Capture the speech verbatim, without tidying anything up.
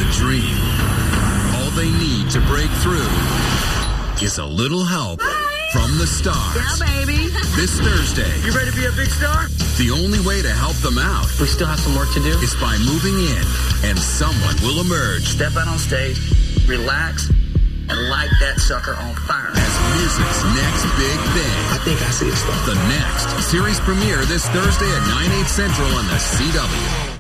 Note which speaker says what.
Speaker 1: a dream. All they need to break through is a little help from the stars.
Speaker 2: Yeah, baby.
Speaker 1: This Thursday.
Speaker 3: You ready to be a big star?
Speaker 1: The only way to help them out
Speaker 3: We still have some work to do.
Speaker 1: is by moving in, and someone will emerge
Speaker 3: Step out on stage, relax, and light that sucker on fire.
Speaker 1: as music's next big thing.
Speaker 4: I think I see a star.
Speaker 1: The Next series premiere this Thursday at nine, eight central on the C W.